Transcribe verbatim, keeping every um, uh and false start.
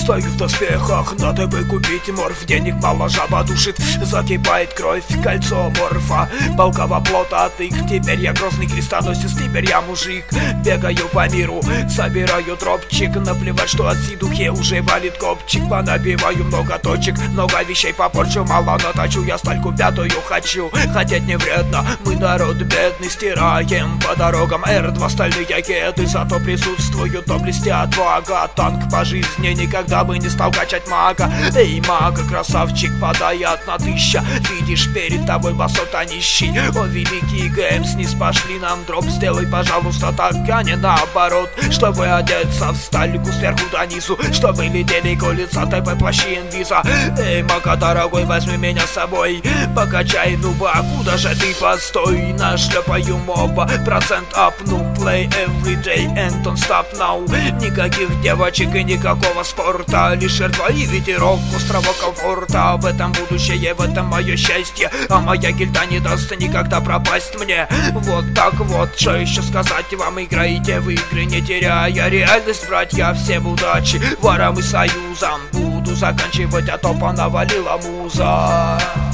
Стою в доспехах, надо бы купить морф. Денег мало, жаба душит, закипает кровь. Кольцо морфа, полкового плота тык. Теперь я грозный крестоносец, теперь я мужик. Бегаю по миру, собираю дропчик. Наплевать, что от сидухе уже валит копчик. Понабиваю много точек, много вещей попорчу. Мало наточу, я стальку пятую хочу. Хотеть не вредно, мы народ бедный. Стираем по дорогам эр два стальные кеды. Зато присутствуют доблести, отвага. Танк по жизни никогда бы не стал качать мага. Эй, мага, красавчик, подает на тысяча. Видишь, перед тобой басота нищий. О, великий ГМ, низ пошли нам дроп. Сделай, пожалуйста, так, а не наоборот. Чтобы одеться в стальку сверху до низу, чтобы летели колеса, ТП, плащи, инвиза. Эй, мага, дорогой, возьми меня с собой. Покачай, нуба, куда же ты, постой. Нашлепаю моба, процент апну. Play every day and don't stop now. Никаких девочек и никакого спорта. Лишь жертва и ветерок острого комфорта. В этом будущее, в этом мое счастье. А моя гильда не даст никогда пропасть мне. Вот так вот, что еще сказать вам? Играете в игры, не теряя реальность, братья. Всем удачи, ворам и союзам. Буду заканчивать, а то понавалила муза.